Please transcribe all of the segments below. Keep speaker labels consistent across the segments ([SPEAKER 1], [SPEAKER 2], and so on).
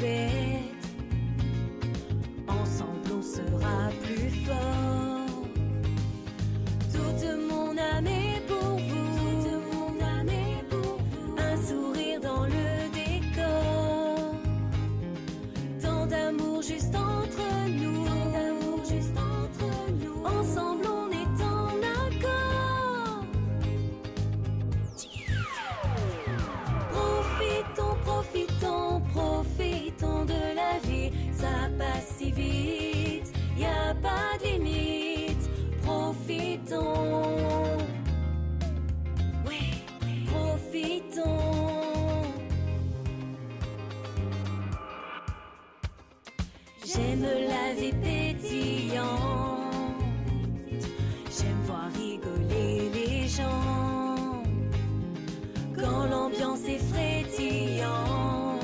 [SPEAKER 1] fête. Ensemble on sera plus fort. Toute mon âme est pour vous. Toute mon âme est pour vous. Un sourire dans le décor. Tant d'amour juste entre nous. Tant d'amour juste entre nous. Ensemble on est en accord. Profitons, profitons, profitons de la vie. Ça passe si vite, y a pas de limite. Profitons, ouais, profitons. J'aime la vie pétillante. J'aime voir rigoler les gens. Quand l'ambiance est frétillante,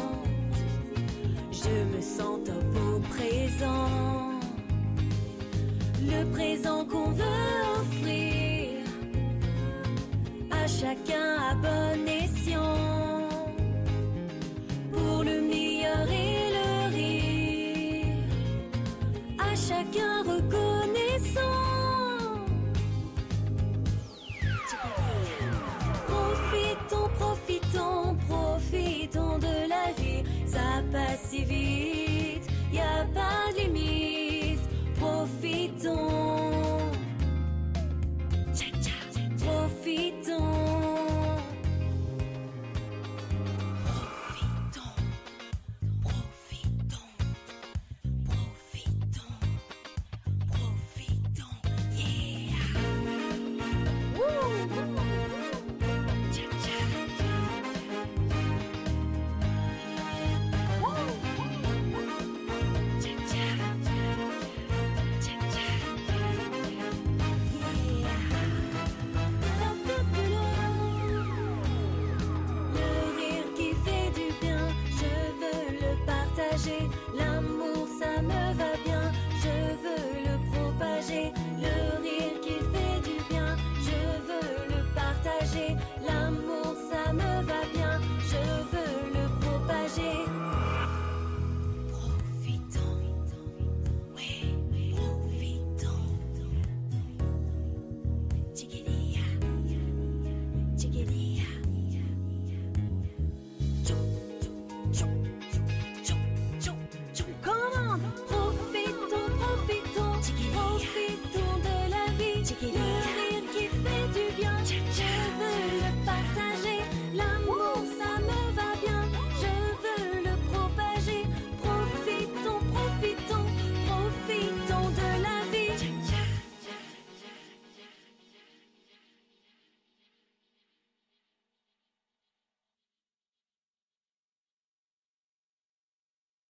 [SPEAKER 1] je me sens top au présent. Le présent qu'on veut offrir à chacun à bon escient. Pour le meilleur et le rire, à chacun reconnaissant. Profitons, profitons, profitons de la vie. Ça passe si vite, y a pas de limite. Profitons, profitons. Le rire qui fait du bien, je veux le partager.